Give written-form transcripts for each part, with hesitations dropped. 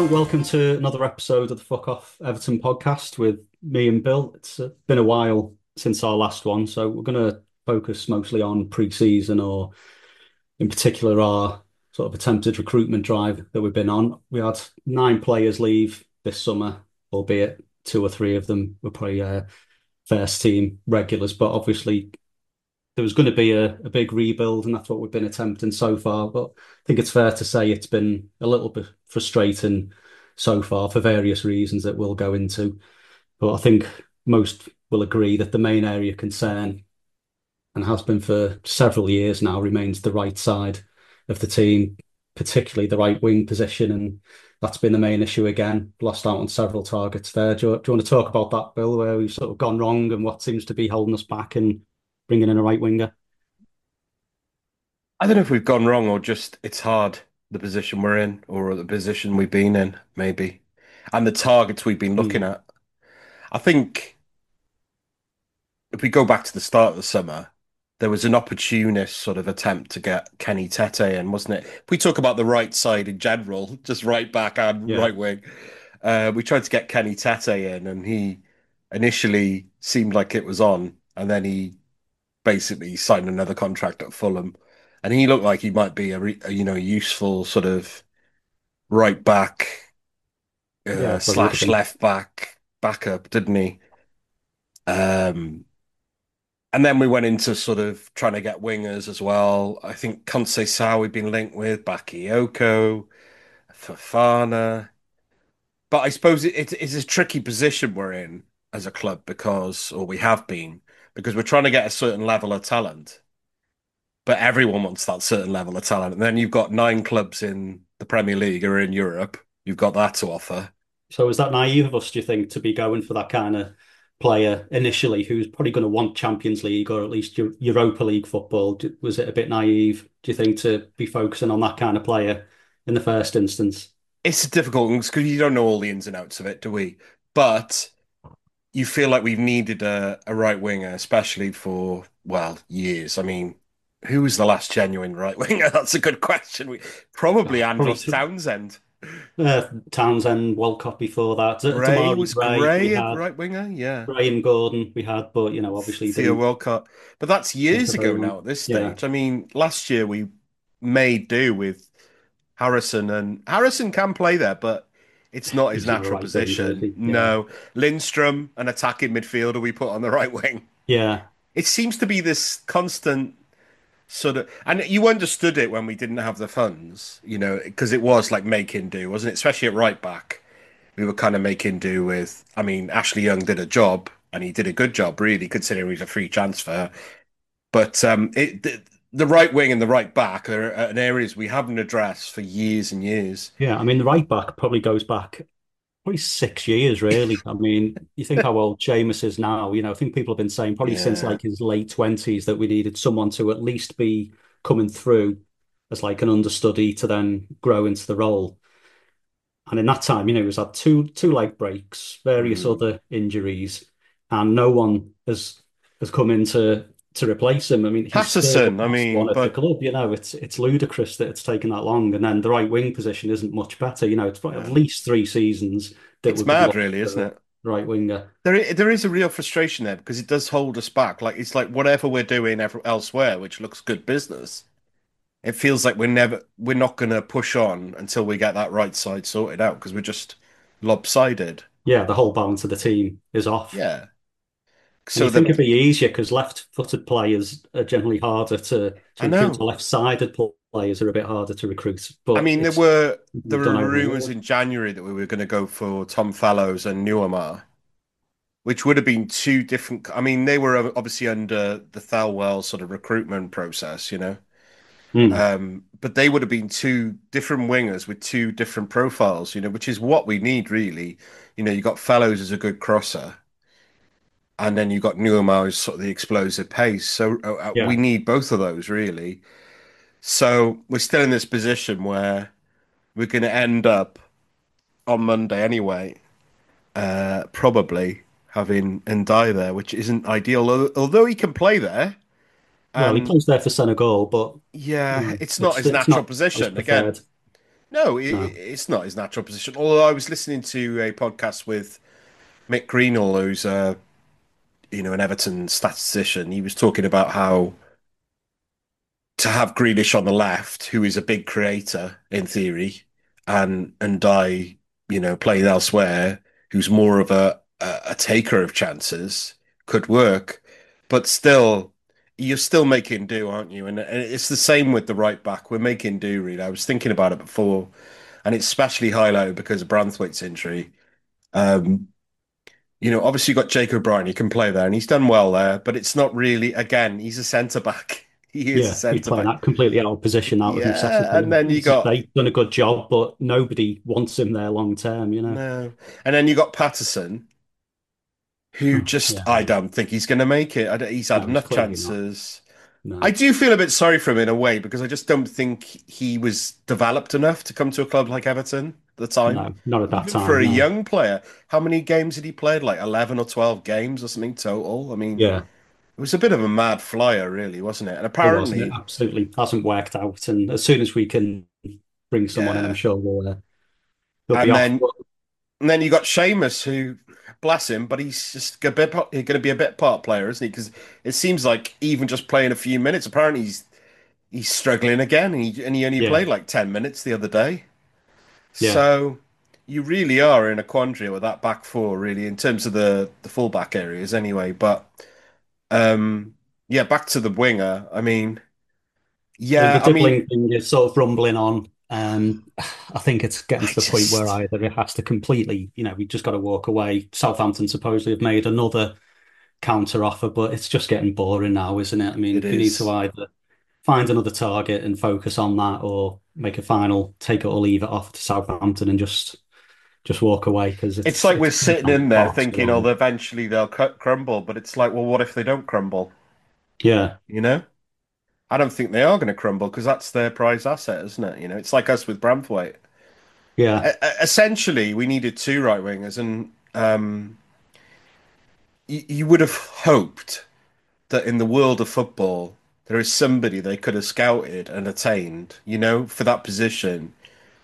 Hello, welcome to another episode of the Fuck Off Everton podcast with me and Bill. It's been a while since our last one, so we're going to focus mostly on pre-season or in particular our sort of attempted recruitment drive that we've been on. We had 9 players leave this summer, albeit 2 or 3 of them were probably first team regulars, but obviously there was going to be a big rebuild, and that's what we've been attempting so far. But I think it's fair to say it's been a little bit frustrating so far for various reasons that we'll go into. But I think most will agree that the main area of concern, and has been for several years now, remains the right side of the team, particularly the right wing position. And that's been the main issue again. Lost out on several targets there. Do you want to talk about that, Bill, where we've sort of gone wrong and what seems to be holding us back and bringing in a right winger? I don't know if we've gone wrong or just it's hard, the position we're in or the position we've been in, maybe. And the targets we've been looking Hmm. at. I think if we go back to the start of the summer, there was an opportunist sort of attempt to get Kenny Tete in, wasn't it? If we talk about the right side in general, just right back and Yeah. right wing, we tried to get Kenny Tete in, and he initially seemed like it was on, and then he basically signed another contract at Fulham, and he looked like he might be a useful sort of right back Yeah, probably would have slash been. left back backup, didn't he? Um, and then we went into sort of trying to get wingers as well. I think Conceição we've been linked with, Bakayoko, Fofana. But I suppose it's a tricky position we're in as a club because, or we have been, because we're trying to get a certain level of talent, but everyone wants that certain level of talent. And then you've got 9 clubs in the Premier League or in Europe. You've got that to offer. So is that naive of us, do you think, to be going for that kind of player initially who's probably going to want Champions League or at least Europa League football? Was it a bit naive, do you think, to be focusing on that kind of player in the first instance? It's difficult because you don't know all the ins and outs of it, do we? But you feel like we've needed a right winger, especially for, well, years. I mean, who was the last genuine right winger? That's a good question. Probably Probably Andros Townsend. Townsend, Walcott before that. Gray Damari was Gray, we Gray a had right winger? Yeah. Graham Gordon, we had, but obviously Theo didn't Walcott. But that's take years it very ago long. now at this Yeah, stage. I mean, last year we made do with Harrison, and Harrison can play there, but it's not his he's not a natural right winger, is position. he? Yeah, No. Lindstrom, an attacking midfielder we put on the right wing. yeah. It seems to be this constant sort of, and you understood it when we didn't have the funds, because it was like making do, wasn't it? Especially at right back, we were kind of making do with. I mean, Ashley Young did a job, and he did a good job, really, considering he was a free transfer. But the right wing and the right back are an areas we haven't addressed for years and years. Yeah, I mean, the right back probably goes back probably 6 years, really. I mean, you think how old Seamus is now. I think people have been saying probably since Yeah, like his late 20s that we needed someone to at least be coming through as like an understudy to then grow into the role. And in that time, he was had two leg breaks, various mm. other injuries, and no one has come in to replace him. I mean, he's still the Patterson. I best one mean, at the but club. It's ludicrous that it's taken that long. And then the right wing position isn't much better. It's probably at yeah. least 3 seasons that It's we could mad, look really, for isn't a it? right winger. There is a real frustration there because it does hold us back. Like it's like whatever we're doing elsewhere, which looks good business. It feels like we're not going to push on until we get that right side sorted out because we're just lopsided. Yeah, the whole balance of the team is off. Yeah. And you So think it'd that be easier because left-footed players are generally harder to I recruit. know. Left-sided players are a bit harder to recruit, I but mean, there it's were there done were over rumors years. in January that we were going to go for Tom Fallows and Nuamar, which would have been two different. I mean, they were obviously under the Thelwell sort of recruitment process. Hmm. But they would have been two different wingers with two different profiles, which is what we need really. You got Fellows as a good crosser, and then you got Nuamar as sort of the explosive pace. So we Yeah. need both of those really. So we're still in this position where we're going to end up on Monday anyway, probably having Ndai there, which isn't ideal. Although he can play there, Well, he and plays there for Senegal, but yeah, it's not his it's natural not his position. Again, preferred. No, No. it's not his natural position. Although I was listening to a podcast with Mick Greenall, who's an Everton statistician. He was talking about how to have Grealish on the left, who is a big creator in theory, and Dye, playing elsewhere, who's more of a taker of chances, could work. But still, you're still making do, aren't you? And it's the same with the right back. We're making do, really. I was thinking about it before, and it's especially highlighted because of Branthwaite's injury. Um, obviously you've got Jake O'Brien, he can play there, and he's done well there, but it's not really, again, he's a centre back. He is a Yeah, he's centre playing back. that completely out of position, out of Yeah, necessity. and then you As you got say, he's done a good job, but nobody wants him there long term, you know? no, and then you got Patterson, who Oh, just yeah, I don't think he's going to make it. He's had no, he's enough clearly not. chances. I No, do feel a bit sorry for him in a way because I just don't think he was developed enough to come to a club like Everton at the time. no, not at that Even for time, a no. young player, how many games had he played? Like 11 or 12 games or something total. I mean, Yeah, it was a bit of a mad flyer, really, wasn't it? And it wasn't. It apparently, absolutely hasn't worked out. And as soon as we can bring someone in, I'm yeah. sure he'll be And off. then But and then you got Seamus, who, bless him, but he's just going to be a bit part player, isn't he? Because it seems like even just playing a few minutes, apparently he's struggling again, and he only yeah, played like 10 minutes the other day. yeah. So you really are in a quandary with that back four, really, in terms of the fullback areas, anyway. But um, yeah, back to the winger. I mean, The yeah, I mean, dribbling thing is sort of rumbling on. I think it's getting I to the point where just either it has to completely, we just got to walk away. Southampton supposedly have made another counter offer, but it's just getting boring now, isn't it? I it mean, we need to is. either find another target and focus on that, or make a final take it or leave it offer to Southampton and just walk away because It's it's like it's we're sitting become in there far too thinking, oh, long. eventually they'll crumble, but it's like, well, what if they don't crumble? Yeah, You know? I don't think they are going to crumble because that's their prize asset, isn't it? It's like us with Braithwaite. yeah, Essentially, we needed two right wingers, and you would have hoped that in the world of football, there is somebody they could have scouted and attained, for that position.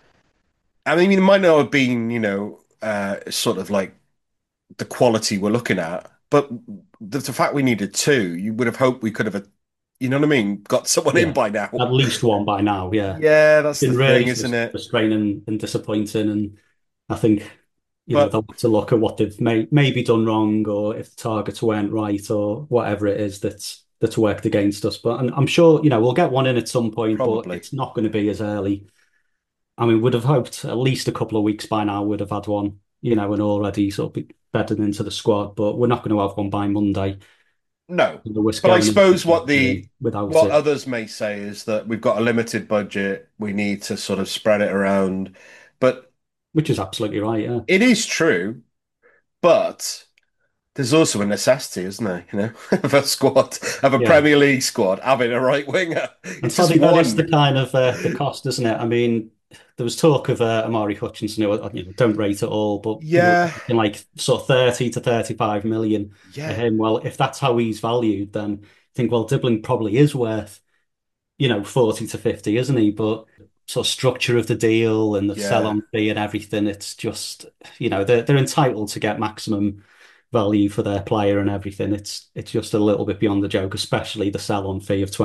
I mean, it might not have been, sort of like the quality we're looking at, but the fact we needed two, you would have hoped we could have, you know what I mean, got someone in yeah. by now. At least one by now. Yeah, Yeah, it's that's the been really thing, isn't it? frustrating and disappointing, and I think But they'll have to look at what they've maybe done wrong, or if the targets weren't right, or whatever it is that's worked against us. But I'm sure we'll get one in at some point, but probably it's not going to be as early. I mean, would have hoped at least a couple of weeks by now would have had one, and already sort of be bedded into the squad. But we're not going to have one by Monday. no. The risk But I going into suppose without what it, others may say is that we've got a limited budget. We need to sort of spread it around. But which is absolutely right. Yeah, it is true. But there's also a necessity, isn't there? Of a squad, of a yeah. Premier League squad having a right winger. And It's just sadly, that is the one. kind of the cost, isn't it? I mean, there was talk of Amari Hutchinson, who don't rate at all, but people were Yeah, thinking like sort of 30 to 35 million for yeah, him. Well, if that's how he's valued, then I think, well, Dibbling probably is worth, 40 to 50, isn't he? But sort of structure of the deal and the yeah. sell-on fee and everything, it's just, they're entitled to get maximum value for their player and everything. It's just a little bit beyond the joke, especially the sell-on fee of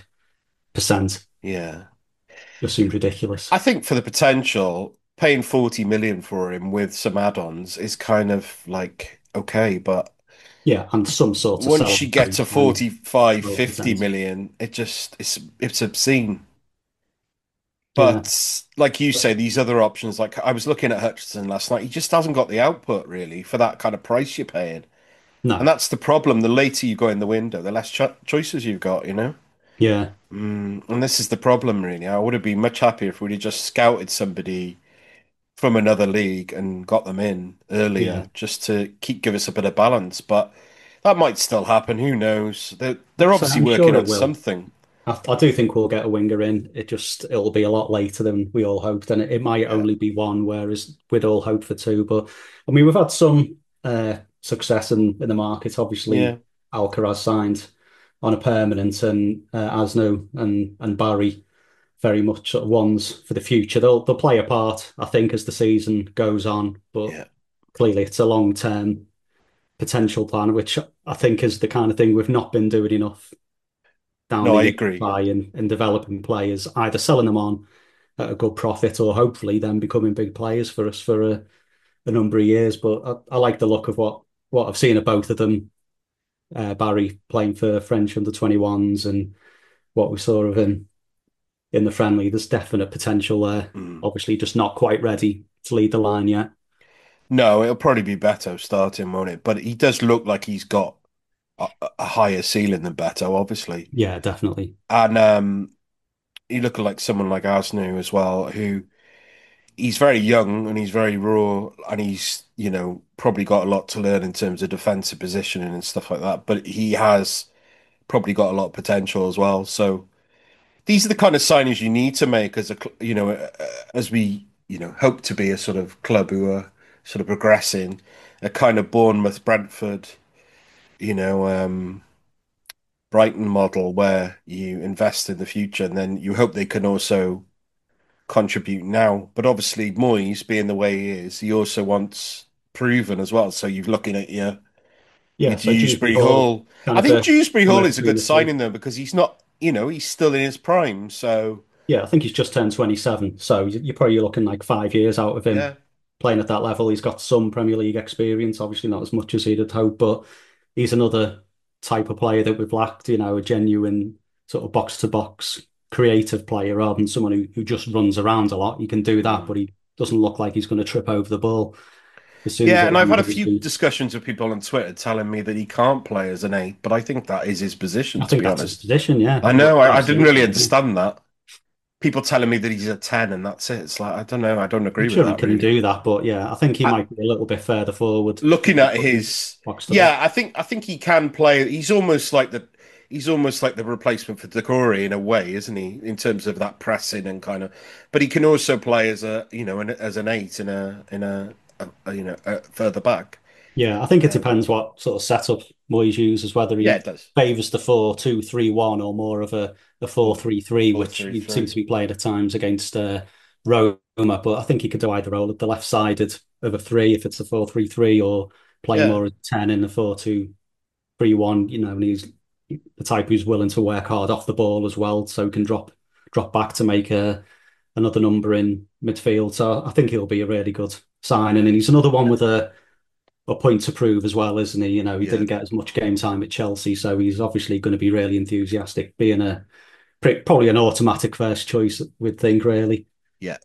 25%. Yeah. Just seems ridiculous. I think for the potential, paying 40 million for him with some add-ons is kind of like okay, but Yeah, and some sort of once you sell-on get fee, to 10, 45, 50 12%. million, it's obscene. Yeah, But like you say, these other options, like I was looking at Hutchinson last night, he just hasn't got the output really for that kind of price you're paying. And no, that's the problem. The later you go in the window, the less choices you've got. yeah, And this is the problem, really. I would have been much happier if we'd have just scouted somebody from another league and got them in yeah. earlier, just to give us a bit of balance. But that might still happen. Who knows? They're So obviously I'm working sure it on will. something. I do think we'll get a winger in. It'll be a lot later than we all hoped, and it might Yeah, only be one, whereas we'd all hoped for two. But I mean, we've had some success in the market. yeah, Obviously, Alcaraz signed on a permanent, and Asno and Barry. very much sort of ones for the future. They'll play a part, I think, as the season goes on, but Yeah. clearly it's a long term potential plan, which I think is the kind of thing we've not been doing enough down No, the I years agree. by in developing players, either selling them on at a good profit or hopefully then becoming big players for us for a number of years. But I like the look of what I've seen of both of them. Barry playing for French under 21s and what we saw of him in the friendly. There's definite potential there. Mm. Obviously, just not quite ready to lead the line yet. No, it'll probably be Beto starting, won't it? But he does look like he's got a higher ceiling than Beto, obviously. Yeah, definitely. And you look like someone like Arsenal as well, who he's very young and he's very raw and he's, probably got a lot to learn in terms of defensive positioning and stuff like that. But he has probably got a lot of potential as well. So these are the kind of signings you need to make as as we, hope to be a sort of club who are sort of progressing, a kind of Bournemouth, Brentford, you know, um, Brighton model where you invest in the future and then you hope they can also contribute now. But obviously, Moyes, being the way he is, he also wants proven as well. So you're looking at your Yeah, so Dewsbury Dewsbury Hall, Hall. kind I of think the Dewsbury Hall somewhere is a between good the two. signing though because he's not, he's still in his prime. So Yeah, I think he's just turned 27. So you're probably looking like 5 years out of him yeah, playing at that level. He's got some Premier League experience, obviously not as much as he'd had hoped, but he's another type of player that we've lacked, a genuine sort of box to box creative player rather than someone who just runs around a lot. He can do that, mm. but he doesn't look like he's going to trip over the ball as soon as Yeah. the And I've line had a goes few deep. discussions with people on Twitter telling me that he can't play as an eight, but I think that is his position, I to think be that's his honest. position, yeah. I know I didn't really Absolutely. Yeah. understand that. People telling me that he's a 10 and that's it. It's like, I don't know. I don't I'm agree with sure he that can really. do that, but yeah, I think he I, might be a little bit further forward looking if you at put him his, box to yeah, box. I think he can play. He's almost like the replacement for Decore in a way, isn't he? In terms of that pressing and kind of, but he can also play as as an eight further back. Yeah, I think it Um, depends what sort of setup Moyes uses, whether yeah, he it does. favours the 4-2-3-1 or more of a Four, 4-3-3, four, which three, he seems three. to be playing at times against Roma. But I think he could do either role at the left sided of a three if it's a 4-3-3 or play Yeah, more as a 10 in the 4-2-3-1, and he's the type who's willing to work hard off the ball as well, so he can drop back to make another number in midfield. So I think he'll be a really good signing. And he's another one with a point to prove as well, isn't he? He yeah, didn't get as much game time at Chelsea, so he's obviously going to be really enthusiastic, being probably an automatic first choice, we'd think, really. yeah.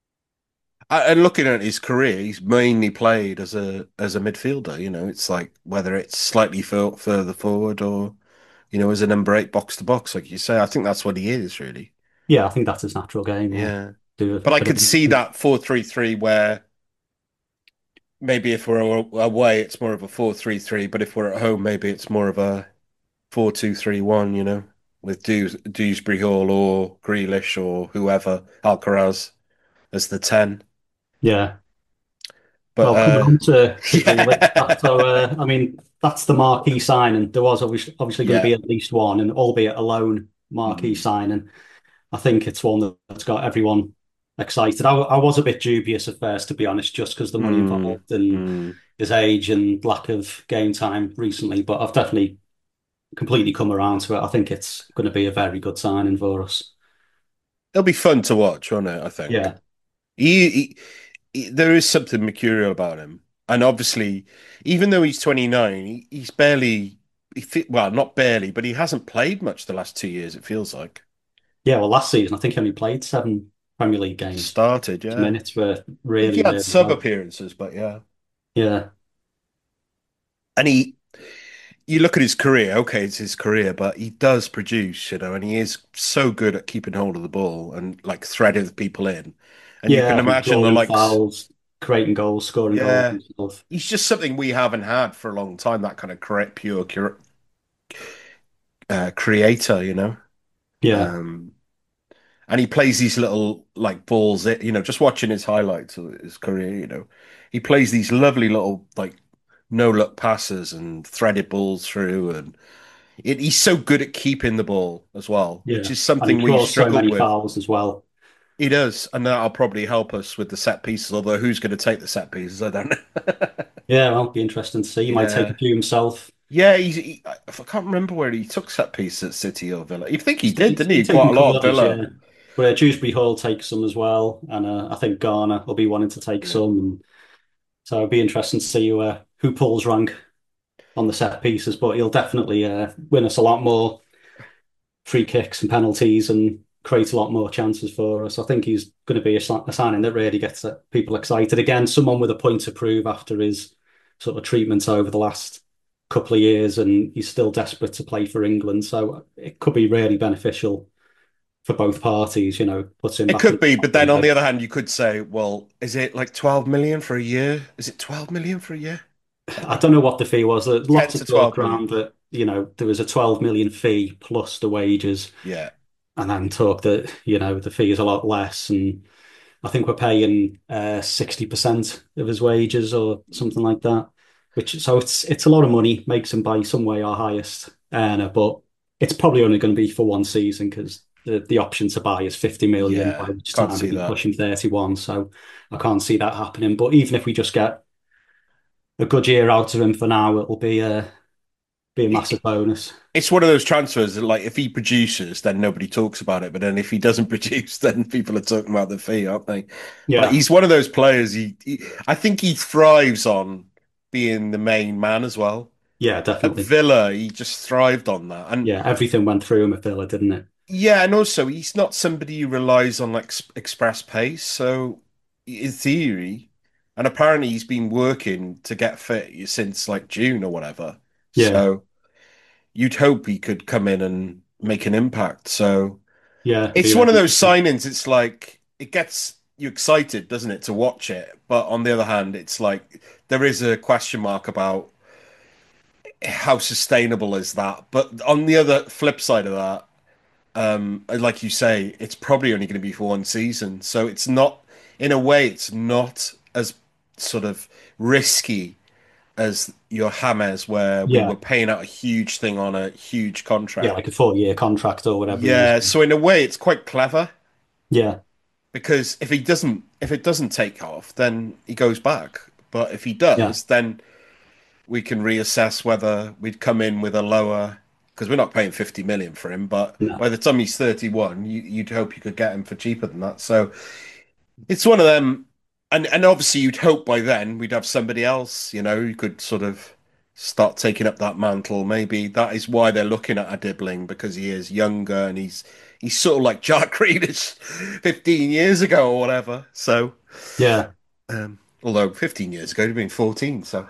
And looking at his career, he's mainly played as a midfielder. It's like whether it's slightly further forward or as a number eight box to box, like you say. I think that's what he is really. Yeah, I think that's his natural game. Yeah, Yeah. do a But I bit of could see everything. that 4-3-3 where maybe if we're away, it's more of a 4-3-3, but if we're at home, maybe it's more of a 4-2-3-1, with Dewsbury Hall or Grealish or whoever, Alcaraz as the 10. Yeah. But Well, coming on to Grealish, yeah. I mean, that's the marquee signing. There was obviously going to Yeah. be at least one, and albeit a loan marquee Mm, signing. I think it's one that's got everyone excited. I was a bit dubious at first, to be honest, just because the money mm, involved and mm. his age and lack of game time recently. But I've definitely completely come around to it. I think it's going to be a very good signing for us. It'll be fun to watch, won't it? I think. Yeah, There is something mercurial about him, and obviously, even though he's 29, he's barely. Well, not barely, but he hasn't played much the last 2 years. It feels like yeah. Well, last season I think he only played 7 Premier League games. started, His yeah. minutes were I think he really, had really sub low. appearances, but yeah. Yeah, And you look at his career. Okay, it's his career, but he does produce, and he is so good at keeping hold of the ball and like threading people in. And you can yeah. He's imagine the drawing likes. fouls, creating goals, scoring goals Yeah, himself. he's just something we haven't had for a long time. That kind of correct, creator, Yeah, Um, and he plays these little like balls. Just watching his highlights of his career, he plays these lovely little like no look passes and threaded balls through, and he's so good at keeping the ball as well, which Yeah, is and he something we've draws so struggled many with. fouls as well. He does, and that'll probably help us with the set pieces. Although who's going to take the set pieces, I don't know. Yeah, well, be interesting to see. He might take Yeah, a few himself. yeah. I can't remember where he took set pieces at City or Villa. You think he did, didn't he? He's taken Quite a a lot couple of of those, Villa. yeah. But Dewsbury Hall takes some as well, and I think Garner will be wanting to take Yeah. some. And so it'll be interesting to see who pulls rank on the set pieces. But he'll definitely win us a lot more free kicks and penalties and create a lot more chances for us. I think he's going to be a signing that really gets people excited. Again, someone with a point to prove after his sort of treatment over the last couple of years, and he's still desperate to play for England. So it could be really beneficial for both parties, puts him It back in could be, but then on the the other hand, you could say, well, is it like 12 million for a year? Is it 12 million for a year? I don't know what the fee was. There's 10 lots of to talk 12 million. around that, there was a 12 million fee plus the wages, Yeah. and then talk that, the fee is a lot less. And I think we're paying 60% of his wages or something like that. So it's a lot of money, makes him by some way our highest earner, but it's probably only going to be for one season because the option to buy is 50 million, by Yeah. which Can't time see he'll be that. pushing 31. So I can't see that happening. But even if we just get a good year out of him for now, it'll be a massive bonus. It's one of those transfers that, like, if he produces, then nobody talks about it. But then if he doesn't produce, then people are talking about the fee, aren't they? But Yeah, he's one of those players. I think he thrives on being the main man as well. yeah, At definitely. Villa, he just thrived on that. And Yeah, everything went through him at Villa, didn't it? yeah, and also he's not somebody who relies on like express pace. So in theory, and apparently he's been working to get fit since like June or whatever. Yeah, So you'd hope he could come in and make an impact. So yeah, it'd be it's really one of those interesting. signings. It's like it gets you excited, doesn't it, to watch it? But on the other hand, it's like there is a question mark about how sustainable is that. But on the other flip side of that, like you say, it's probably only going to be for one season. So it's not, in a way, it's not as sort of risky as your James, where we were Yeah, paying out a huge thing on a huge yeah, contract. like a 4-year contract or whatever he was. Yeah, so in a way, it's quite clever Yeah, because if it doesn't take off, then he goes back. But if he yeah, does, then we can reassess whether we'd come in with a lower, because we're not paying 50 million for him, but no, by the time he's 31, you'd hope you could get him for cheaper than that. So it's one of them, and obviously you'd hope by then we'd have somebody else, who could sort of start taking up that mantle. Maybe that is why they're looking at a Dibbling because he is younger and he's sort of like Jack Grealish 15 years ago or whatever. So, yeah, although 15 years ago he'd been 14, so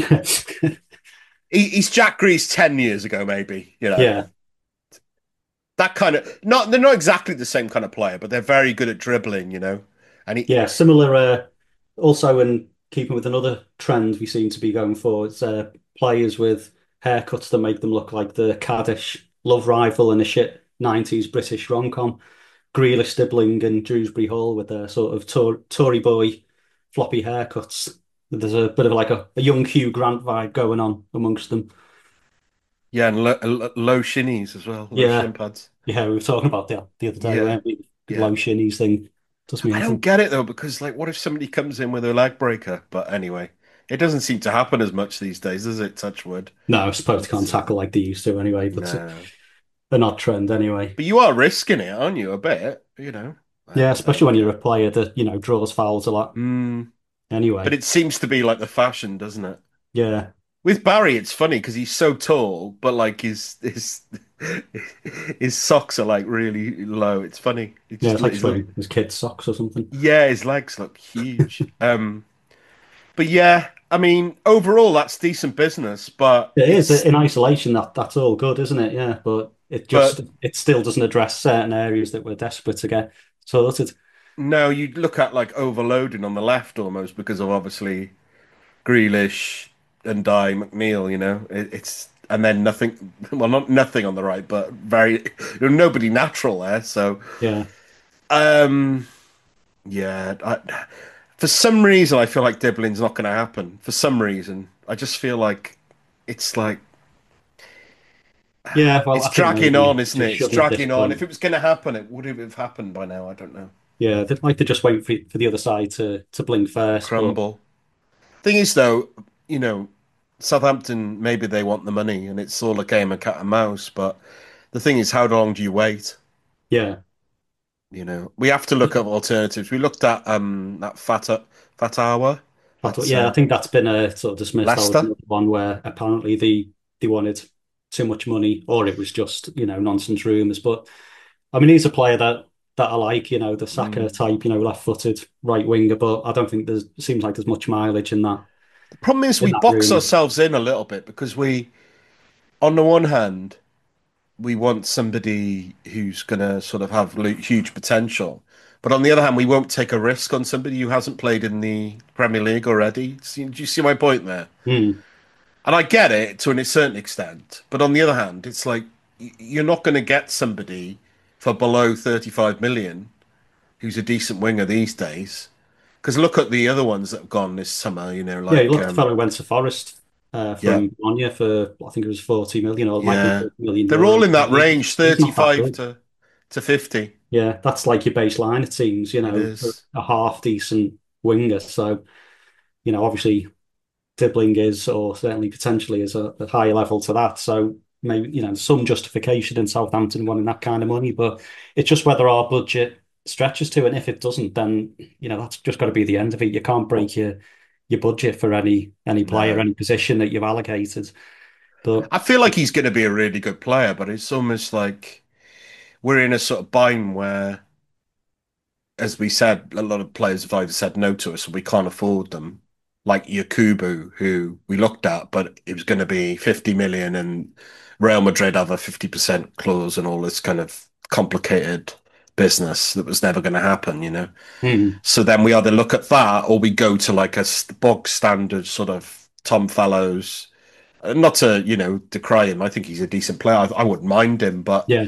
he's Jack Grealish 10 years ago, maybe, yeah, that kind of not they're not exactly the same kind of player, but they're very good at dribbling, and he yeah. Similar. Also, in keeping with another trend we seem to be going for, it's players with haircuts that make them look like the caddish love rival in a shit 90s British rom-com. Grealish, Stibbling, and Dewsbury Hall with their sort of Tory boy floppy haircuts. There's a bit of like a young Hugh Grant vibe going on amongst them. yeah, and low shinnies as well, low Yeah, shin pads. yeah, we were talking about that the other day, Yeah, weren't we? The yeah. low shinies thing does me I head don't in. get it though, because like, what if somebody comes in with a leg breaker? But anyway, it doesn't seem to happen as much these days, does it? Touch wood. No, I suppose they can't It's tackle like they used to anyway, but no, an odd trend anyway. but you are risking it, aren't you? A bit, Yeah, And especially when you're a player that, draws fouls a lot mm, but anyway. it seems to be like the fashion, doesn't it? Yeah, With Barry, it's funny because he's so tall, but like his socks are like really low. It's funny. It yeah, just it's like his, wearing his kid's socks or something. yeah, his legs look huge. But yeah, I mean, overall that's decent business, but It is it's in isolation that's all good, isn't it? Yeah, but but it still doesn't address certain areas that we're desperate to get sorted. no, you look at like overloading on the left almost because of obviously Grealish and Di McNeil. It's and then nothing. Well, not nothing on the right, but very nobody natural there. So. Yeah, Um, Yeah, for some reason I feel like Dibbling's not going to happen. For some reason, I just feel like it's like Yeah, well, It's I think dragging on, maybe isn't just it? It's shouldn't at this dragging on. If point. it was going to happen, it would have happened by now. I don't know. Yeah, they'd like to just wait for the other side to blink first. But Crumble. Thing is, though, you know, Southampton, maybe they want the money and it's all a game of cat and mouse. But the thing is, how long do you wait? yeah, We have to look at alternatives. We looked at that Fatawa at I think that's been sort of dismissed. That was Leicester. another one where apparently they wanted too much money, or it was just nonsense rumors. But I mean, he's a player that I like. The Saka Mm. type. Left-footed right winger. But I don't think there's seems like there's much mileage The problem is in we that box rumor. ourselves in a little bit because on the one hand, we want somebody who's going to sort of have huge potential. But on the other hand, we won't take a risk on somebody who hasn't played in the Premier League already. Do you see my point there? Hmm. And I get it to a certain extent. But on the other hand, it's like you're not going to get somebody for below 35 million who's a decent winger these days. Because look at the other ones that have gone this summer, Yeah, like, look, the fellow who went to Forest yeah, from Bologna for I think it was 40 million, or it might be yeah. 40 million They're all euros. in that range, He's not that 35 good. to 50. Yeah, that's like your baseline, it seems, It for is. a half decent winger. So, obviously Dibbling is, or certainly potentially is a higher level to that. So maybe, some justification in Southampton wanting that kind of money, but it's just whether our budget stretches to, and if it doesn't, then, that's just got to be the end of it. You can't break your budget for any player, No. any position that you've allocated. But I feel like he's going to be a really good player, but it's almost like we're in a sort of bind where, as we said, a lot of players have either said no to us or we can't afford them. Like Yakubu, who we looked at, but it was going to be 50 million and Real Madrid have a 50% clause and all this kind of complicated business that was never going to happen. hmm, So then we either look at that or we go to like a bog standard sort of Tom Fellows. Not to, decry him. I think he's a decent player. I wouldn't mind him, but yeah,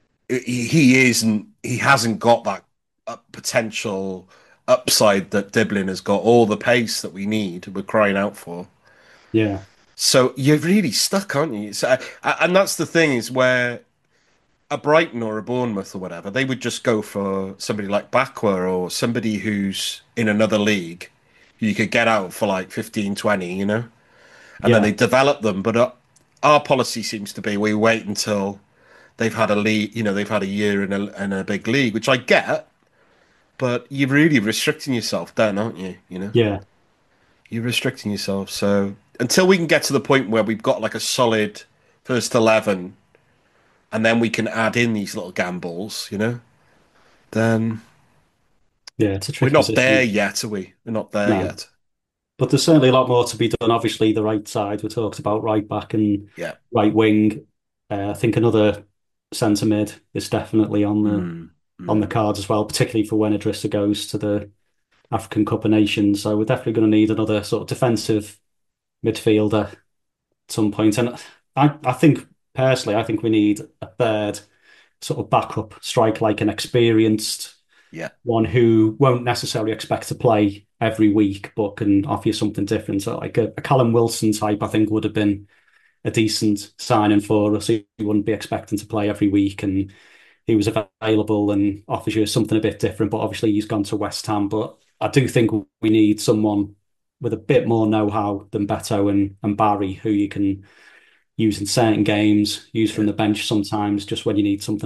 he hasn't got that potential upside that Diblin has got, all the pace that we need, we're crying out for. yeah, So you're really stuck, aren't you? And that's the thing is where a Brighton or a Bournemouth or whatever, they would just go for somebody like Bakwa or somebody who's in another league who you could get out for like 15, 20, and then they yeah, develop them. But our policy seems to be we wait until they've had a league, they've had a year in a big league, which I get, but you're really restricting yourself then, aren't you? yeah, You're restricting yourself. So until we can get to the point where we've got like a solid first 11 and then we can add in these little gambles, then yeah. It's a we're tricky not there position. yet, are we? We're not there No, yet. but there's certainly a lot more to be done. Obviously, the right side we talked about, right back and Yeah. right wing. I think another centre mid is definitely Mm, on the mm. cards as well, particularly for when Idrissa goes to the African Cup of Nations. So we're definitely going to need another sort of defensive midfielder at some point. And I think personally, I think we need a third sort of backup strike, like an experienced Yeah. one who won't necessarily expect to play every week, but can offer you something different. So like a Callum Wilson type, I think would have been a decent signing for us. He wouldn't be expecting to play every week, and he was available and offers you something a bit different. But obviously, he's gone to West Ham. But I do think we need someone with a bit more know-how than Beto and Barry, who you can use in certain games, use from Yeah. the bench sometimes, just when you need something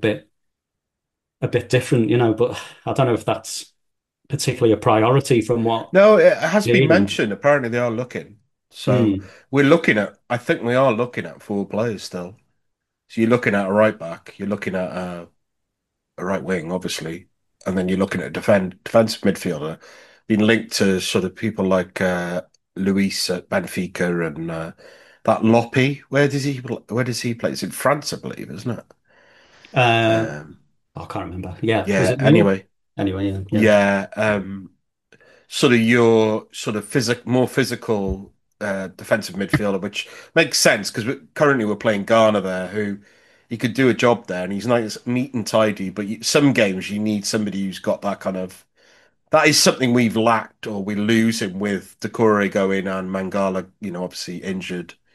a bit different, But I don't know if that's particularly a priority from what No, it has you're been hearing. mentioned. Apparently they are looking. So Hmm. I think we are looking at four players still. So you're looking at a right back, you're looking at a right wing, obviously, and then you're looking at a defensive midfielder, being linked to sort of people like Luis at Benfica and that Lopy. Where does he play? It's in France, I believe, isn't it? Uh, Um, I can't remember. Yeah, was yeah. it Lille? Anyway, Anyway, yeah, yeah, yeah. Sort of your sort of more physical defensive midfielder, which makes sense because currently we're playing Garner there, who he could do a job there, and he's nice, neat and tidy. But some games you need somebody who's got that kind of. That is something we've lacked, or we're losing with Decore going and Mangala, obviously injured.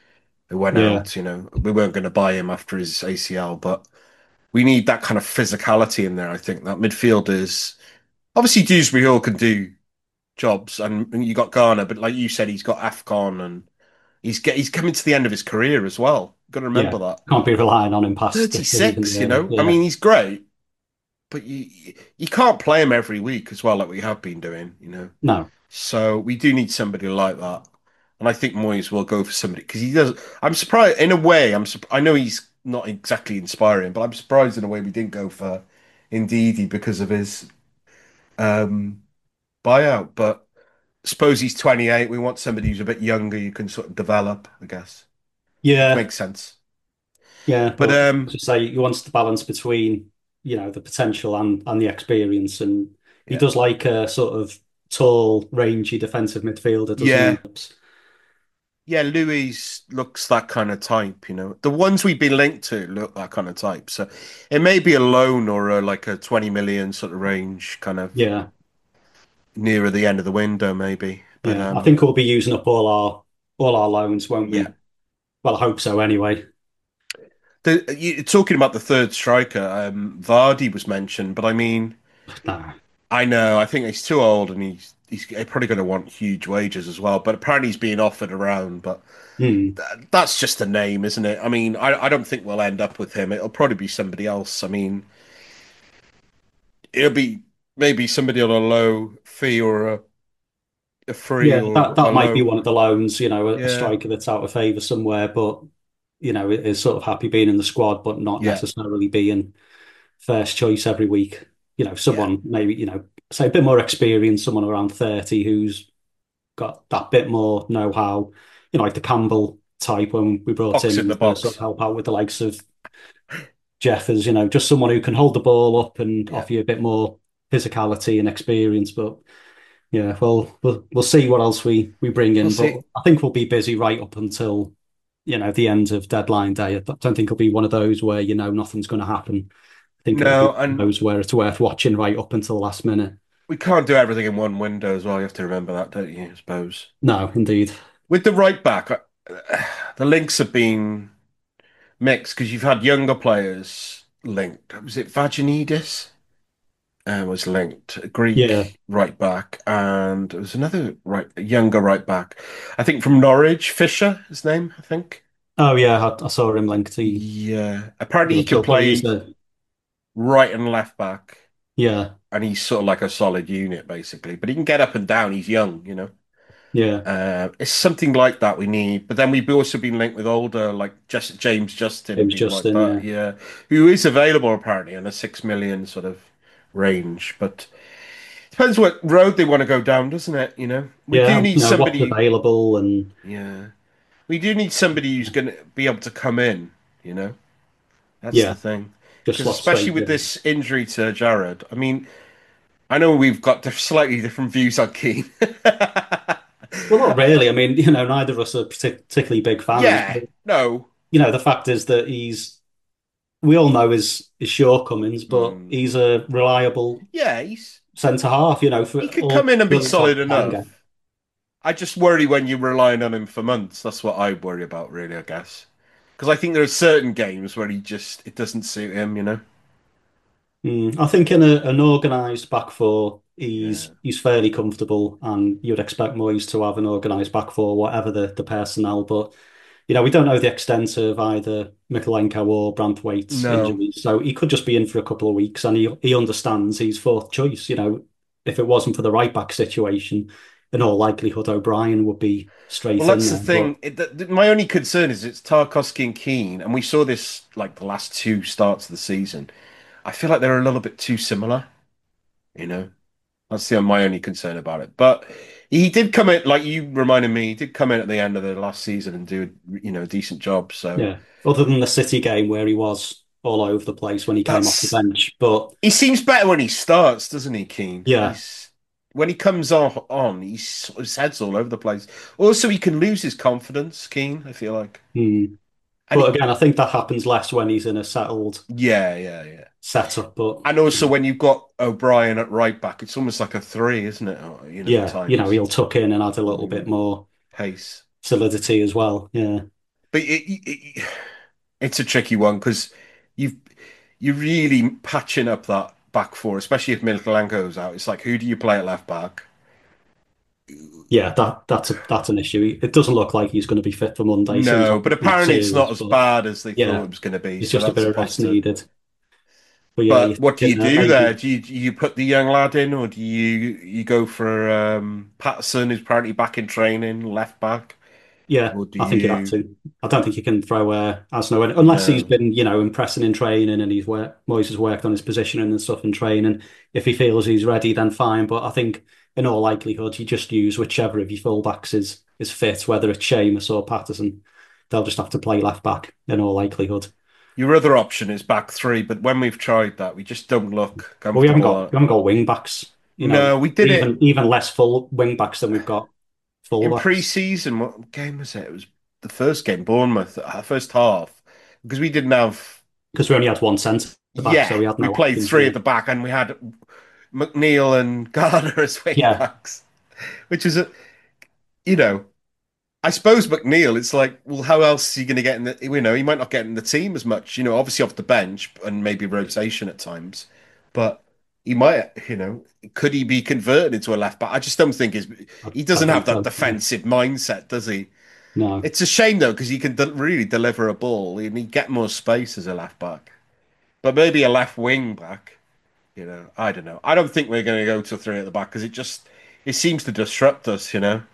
who went Yeah, out. We weren't going to buy him after his ACL, but we need that kind of physicality in there. I think that midfield is obviously Dewsbury Hall can do jobs, and you got Garner, but like you said, he's got AFCON and he's coming to the end of his career as well. Got to yeah. remember that. Can't be relying on him past this season, 36, really. I Yeah, mean, he's great, but you can't play him every week as well, like we have been doing. no, So we do need somebody like that. And I think Moyes will go for somebody because he does. I'm surprised in a way. I know he's not exactly inspiring, but I'm surprised in a way we didn't go for Ndidi because of his um, buyout. But I suppose he's 28. We want somebody who's a bit younger. You can sort of develop, I guess, which yeah, makes sense. yeah. But But as you say, he wants the balance between the potential and the experience, and he yeah, does like a sort of tall, rangy defensive midfielder, doesn't he? yeah. Yeah, Louis looks that kind of type. The ones we've been linked to look that kind of type. So it may be a loan or like a 20 million sort of range, kind of Yeah, nearer the end of the window, maybe. But yeah. I think we'll be using up all our loans, won't yeah. we? Well, I hope so. Anyway. Talking about the third striker, Vardy was mentioned, but I mean, No. I know, I think he's too old and he's probably going to want huge wages as well. But apparently he's being offered around, but Hmm. that's just a name, isn't it? I mean, I don't think we'll end up with him. It'll probably be somebody else. I mean, it'll be maybe somebody on a low fee or a free Yeah, or that a might be loan. one of the loans. A Yeah, striker that's out of favour somewhere, but is sort of happy being in the squad, but not yeah, necessarily being first choice every week. yeah. Someone maybe say a bit more experience, someone around 30 who's got that bit more know-how. Like the Campbell type when we brought Box him in in the to sort of box. help out with the likes of Jeffers. Just someone who can hold the ball up and Yeah. offer you a bit more physicality and experience, but. Yeah, well, we'll see what else we bring We'll in, but see. I think we'll be busy right up until the end of deadline day. I don't think it'll be one of those where nothing's going to happen. I think it'll be No, one of and those where it's worth watching right up until the last minute. we can't do everything in one window as well. You have to remember that, don't you? I suppose. No, indeed. With the right back, the links have been mixed because you've had younger players linked. Was it Vaginidis? Was linked, a Yeah. Greek right back, and there was another younger right back. I think from Norwich, Fisher, his name, I think. Oh yeah, I saw him linked. Yeah, apparently He he looks can okay. play right and left back, Yeah, and he's sort of like a solid unit basically. But he can get up and down. He's young. yeah. It's something like that we need. But then we've also been linked with older, like just James Justin and James people like Justin. that. Yeah, Yeah, who is available apparently in a 6 million sort of range. But depends what road they want to go down, doesn't it? We do yeah. need What's somebody. available and Yeah, we do need somebody who's going to be able to come in. You know, that's the yeah, thing. just Because slot especially straight with in. this injury to Jared, I mean, I know we've got slightly different views on Keane. Well, not really. I mean, neither of us are particularly big fans, Yeah, but no, the fact is that we all know his shortcomings, but mm, he's a reliable yeah, centre half, for he could come all in and the be other jobs solid he can get. enough. I just worry when you're relying on him for months. That's what I worry about, really, I guess. Because I think there are certain games where it doesn't suit him. I think in an organised back four, Yeah. he's fairly comfortable, and you'd expect Moyes to have an organised back four, whatever the personnel. But we don't know the extent of either Mykolenko or Branthwaite's No. injuries, so he could just be in for a couple of weeks, and he understands he's fourth choice. If it wasn't for the right back situation, in all likelihood O'Brien would be straight Well, in that's the there. But thing. My only concern is it's Tarkowski and Keane, and we saw this like the last two starts of the season. I feel like they're a little bit too similar. You know, that's my only concern about it. But he did come in, like you reminded me, he did come in at the end of the last season and do a decent job. So yeah, other than the City game where he was all over the place when he came off the that's bench, but he seems better when he starts, doesn't he, Keane? yeah. He's when he comes on, his head's all over the place. Also, he can lose his confidence, Keane, I feel like. Hmm. And But again, I think that happens less when he's in a settled yeah, yeah, yeah. setup. But And also when you've got O'Brien at right back, it's almost like a three, isn't it? At yeah, times. he'll tuck in and add a little bit Mm, more pace. solidity as well. Yeah. But but it's a tricky one because you've you're really patching up that back four, especially if Milenko's out. It's like, who do you play at left back? Yeah, that's an issue. It doesn't look like he's going to be fit for Monday, so he's No, but obviously not apparently it's not serious. as But bad as they thought yeah, it was going to be. it's So just a that's bit a of rest positive. needed. But yeah, But you're what do you thinking do there? maybe. Do you put the young lad in, or do you go for Patterson, who's apparently back in training, left back, Yeah, or do I think you'd have you to. I don't think you can throw Asno in unless he's no? been, impressing in training and Moyes has worked on his positioning and stuff in training. If he feels he's ready, then fine. But I think in all likelihood, you just use whichever of your fullbacks is fit, whether it's Seamus or Patterson. They'll just have to play left back in all likelihood. Your other option is back three, but when we've tried that, we just don't look But comfortable. we haven't got wing backs. No, we did it Even less full wing backs than we've got in fullbacks pre-season. What game was it? It was the first game, Bournemouth, first half, because we didn't have. because we only had one centre back, so Yeah, we had we no played options three at really. the back, and we had McNeil and Garner as wing Yeah, backs, which is you know, I suppose McNeil. It's like, well, how else is he going to get in the? He might not get in the team as much. Obviously off the bench and maybe rotation at times, but he might. Could he be converted into a left back? I just don't think he I doesn't have think that so. Yeah. defensive mindset, does he? No. It's a shame though because he can really deliver a ball and he get more space as a left back, but maybe a left wing back. I don't know. I don't think we're going to go to three at the back because it seems to disrupt us.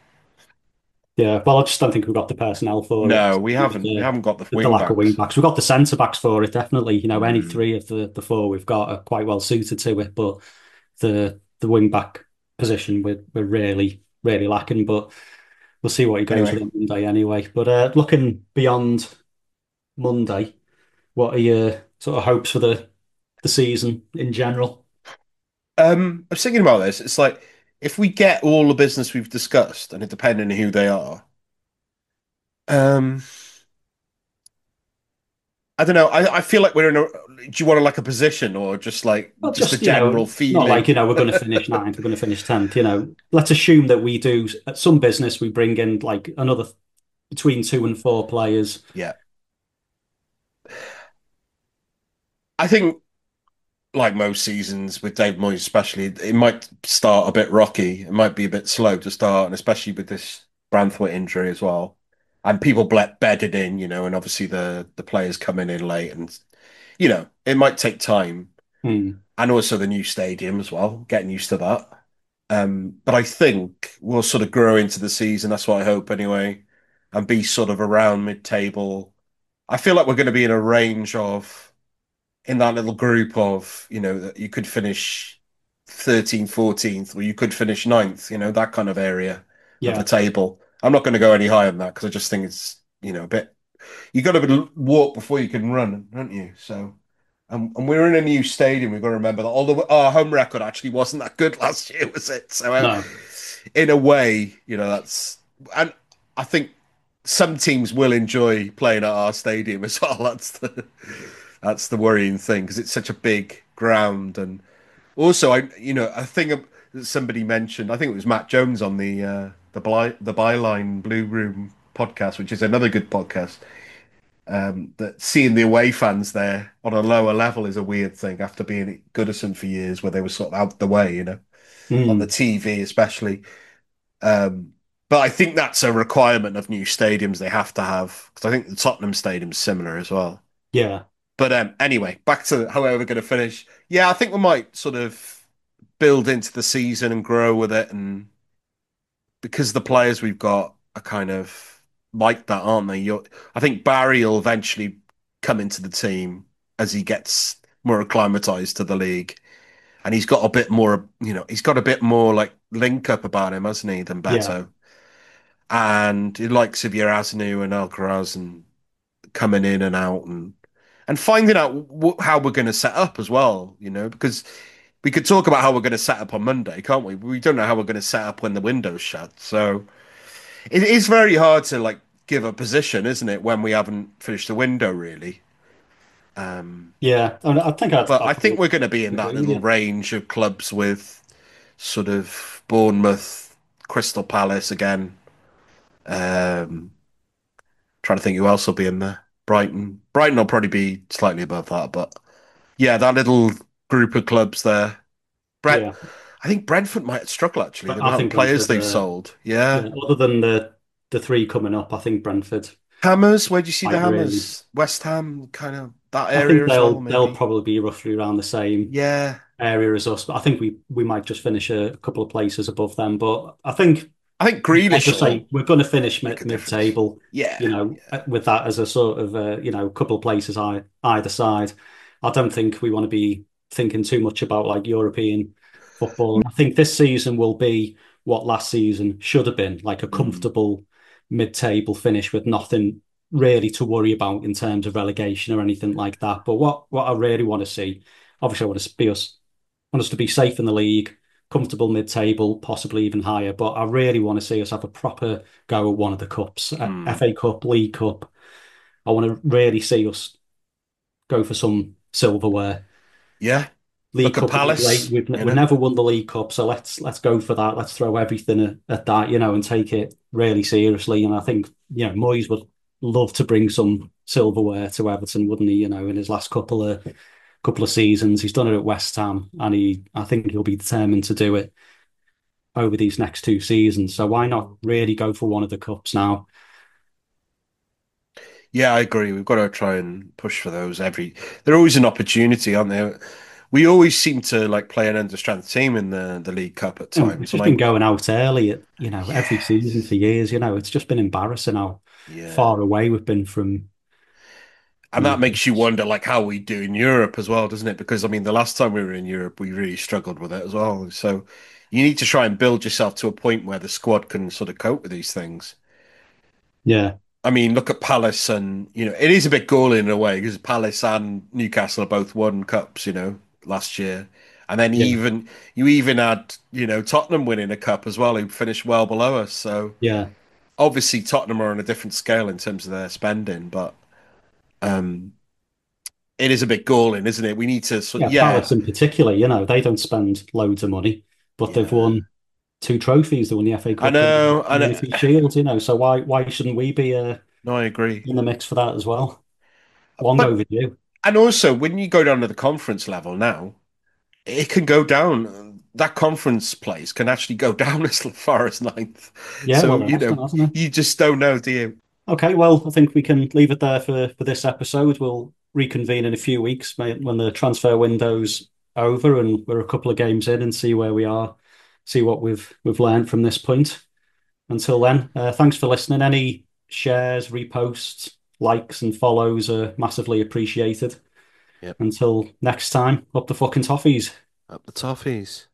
Yeah, well, I just don't think we've got the personnel for it. No, we haven't. We haven't got the The wing lack of wing backs. backs. We've got the centre backs for it, definitely. Any Mm. three of the four we've got are quite well suited to it, but the wing back position we're really lacking. But we'll see what he goes Anyway, with on Monday anyway. But looking beyond Monday, what are your sort of hopes for the season in general? I was thinking about this. It's like if we get all the business we've discussed, and it depending on who they are. Um, I don't know. I feel like we're in a. Do you want like a position or just like Well, just a just, general not like, feeling? we're going to finish ninth, we're going to finish 10th, Let's assume that we do some business, we bring in like another between two and four players. Yeah, I think like most seasons with Dave Moyes, especially, it might start a bit rocky. It might be a bit slow to start, and especially with this Branthwaite injury as well. And people bedded in, and obviously the players coming in late, and it might take time, Hmm. and also the new stadium as well, getting used to that. But I think we'll sort of grow into the season. That's what I hope anyway, and be sort of around mid-table. I feel like we're going to be in a range of in that little group of, that you could finish 13th, 14th, or you could finish ninth, that kind of area of the Yeah, table. I'm not going to go any higher than that because I just think it's, a bit, you got to walk before you can run, don't you? So, and we're in a new stadium. We've got to remember that. Although our home record actually wasn't that good last year, was it? So, no, in a way, that's, and I think some teams will enjoy playing at our stadium as well. That's the worrying thing because it's such a big ground, and also a thing that somebody mentioned. I think it was Matt Jones on the Byline Blue Room podcast, which is another good podcast. That seeing the away fans there on a lower level is a weird thing after being at Goodison for years, where they were sort of out the way, on the Hmm. TV especially. Um, but I think that's a requirement of new stadiums they have to have because I think the Tottenham Stadium's similar as well. Yeah, But anyway, back to how we're going to finish. Yeah, I think we might sort of build into the season and grow with it, and because the players we've got are kind of like that, aren't they? I think Barry will eventually come into the team as he gets more acclimatized to the league, and he's got a bit more, he's got a bit more like link up about him, hasn't he, than yeah, Beto? And he likes Xavier Asnu and Alcaraz and coming in and out and finding out how we're going to set up as well, because we could talk about how we're going to set up on Monday, can't we? We don't know how we're going to set up when the window's shut. So it is very hard to like give a position, isn't it, when we haven't finished the window really. Um, yeah. I think but I'd I think probably we're going to be in that agree with little you. range of clubs with sort of Bournemouth, Crystal Palace again. Um, Trying to think who else will be in there. Brighton. Brighton will probably be slightly above that, but yeah, that little group of clubs there. Brent, Yeah, I think Brentford might struggle actually. but The I amount of think players Brentford. they've sold. Yeah. Yeah, other than the three coming up, I think Brentford Hammers, where do you see the might really. Hammers? West Ham, kind of that I think area as well, they'll maybe. probably be roughly around the same Yeah. area as us, but I think we might just finish a couple of places above them. But I think I think I'll Grealish just will say we're going to finish make a difference. mid-table, Yeah. Yeah. with that as a sort of couple of places either side. I don't think we want to be thinking too much about like European football. I think this season will be what last season should have been, like a Mm. comfortable mid-table finish with nothing really to worry about in terms of relegation or anything like that. But what I really want to see, obviously, I want us to be safe in the league, comfortable mid-table, possibly even higher. But I really want to see us have a proper go at one of the cups, Mm. FA Cup, League Cup. I want to really see us go for some silverware. Yeah. League Look at Cup would be great. Palace, We've never won the League Cup, so let's go for that. Let's throw everything at that, and take it really seriously. And I think Moyes would love to bring some silverware to Everton, wouldn't he? In his last couple of seasons, he's done it at West Ham, and I think he'll be determined to do it over these next two seasons. So why not really go for one of the cups now? Yeah, I agree. We've got to try and push for those they're always an opportunity, aren't they? We always seem to like play an understrength team in the League Cup at And we've times. And just been I going out early at, every season yes. for years. It's just been embarrassing how Yeah. far away we've been And from the that makes you cups. wonder like how we do in Europe as well, doesn't it? Because I mean the last time we were in Europe we really struggled with it as well. So you need to try and build yourself to a point where the squad can sort of cope with these things. Yeah, I mean, look at Palace and it is a bit galling in a way because Palace and Newcastle are both won cups, last year. And then yeah, you even had, Tottenham winning a cup as well, who finished well below us. So yeah, obviously Tottenham are on a different scale in terms of their spending, but um it is a bit galling, isn't it? We need to yeah. yeah, Palace in particular, they don't spend loads of money, but they've yeah. won two trophies. They won the FA I Cup and the know, I know. Community Shield. So why shouldn't we be No, I agree. in the mix for that as well? Long But overdue. and also when you go down to the conference level now, it can go down. That conference place can actually go down as far as ninth. Yeah, So, well, it has done, hasn't it? you just don't know, do you? Okay, well, I think we can leave it there for this episode. We'll reconvene in a few weeks when the transfer window's over and we're a couple of games in and see where we are, see what we've learned from this point. Until then, thanks for listening. Any shares, reposts, likes, and follows are massively appreciated. Yep. Until next time, up the fucking toffees. Up the toffees.